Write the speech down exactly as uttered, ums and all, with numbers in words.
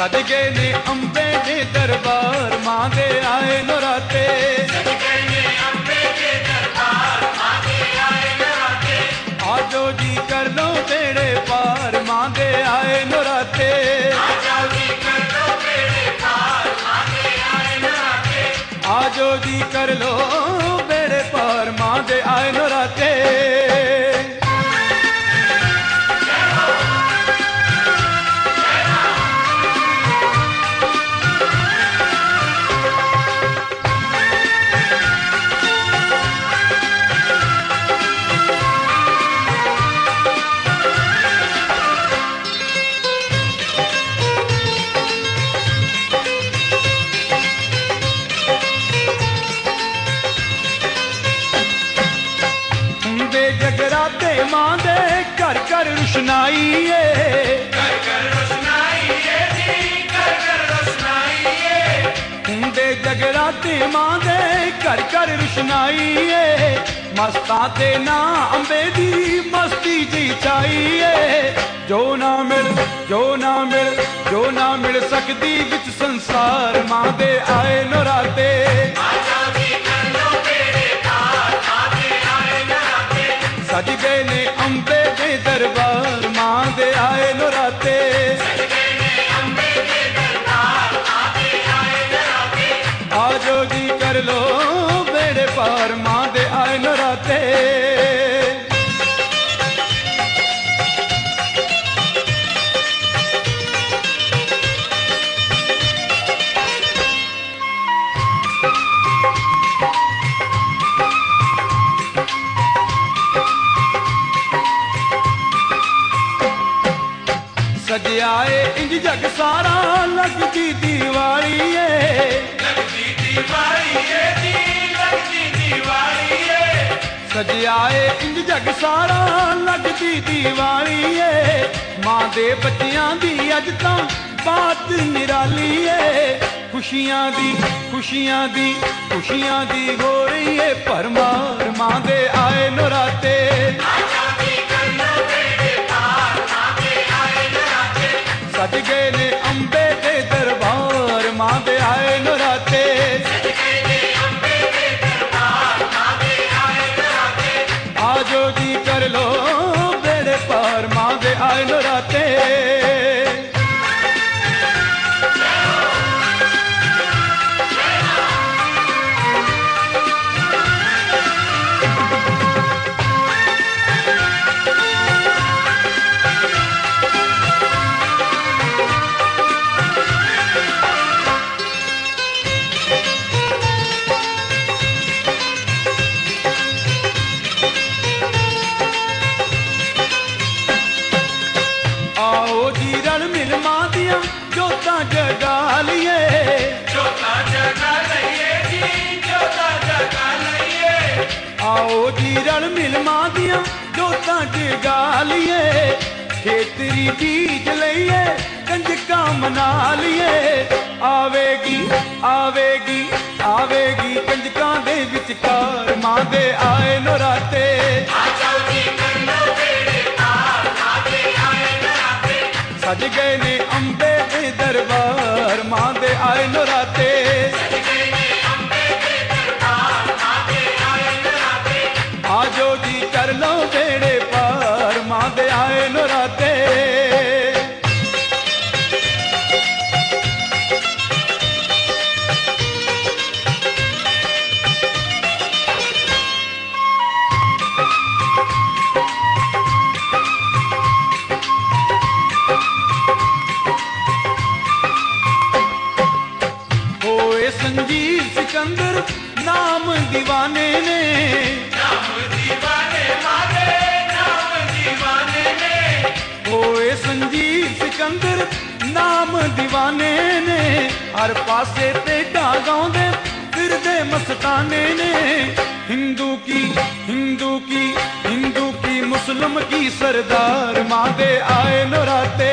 सज गए ने अंबे दे दरबार मां दे आए नराते। सज गए ने अंबे दे दरबार मां दे आए नराते। आजो जी कर लो बेड़े पार मां दे आए नराते। आजो जी कर लो बेड़े पार मां दे आए नराते। आजो जी कर लो बेड़े पार मां दे आए नराते। जगराते मां दे घर घर रुशनाई है। घर घर रोशनाई है जी घर घर रोशनाई है। हुंदे जगराते मां दे घर घर रुशनाई है। मस्ता ते ना अंबे दी मस्ती जी चाहिए। जो ना मिल जो ना मिल जो ना मिल सकती विच संसार मां दे आए नराते। सज गए ने अंबे दे दरबार मां दे आए नराते। सज गए ने अंबे दे दरबार मां दे आए नराते। आजो जी कर लो बेड़े पार मां दे आए नराते। सज आए इंज जग सारा लगती दीवारी है। लगती दीवारी है जी लगती दीवारी है। सज आए इंज जग सारा लगती दीवारी है। मां दे बच्चियां दी अज तां बात निराली है। खुशियां दी खुशियां दी खुशियां दी हो रही है भरमार मां दे आए नराते। सज गए ने अंबे दे दरबार मां दे आए नराते। सज गए ने अंबे दे दरबार मां दे आए नराते। आजो जी कर लो बेड़े पार मां दे आए नराते। आओ जी रल मिल मां दियां जोतां जगा लिये। जोता जगा लइए जी जोता जगा लइए। आओ जी रल मिल मां दियां जोतां जगा लिये। खेतरी बीज लइए कंजका मना लिये। आवेगी आवेगी आवेगी कंजकां दे विचकार मां दे आए नराते। आजो जी कर लो बेड़े पार मां दे आए नराते। सज गए ने अंबे दे दरबार मां दे आए नराते। सज गए ने अंबे दे दरबार मां दे आए नराते। आजो जी कर लो बेड़े पार मां दे आए नराते। होए संजीव सिकंदर नाम दीवाने ने। नाम दीवाने मारे नाम दीवाने ने। होए संजीव सिकंदर नाम दीवाने ने। हर पासे पेटा गाउंदे फिरदे मस्ताने ने। हिंदू की हिंदू की हिंदू की मुस्लिम की सरदार मां दे आए नराते।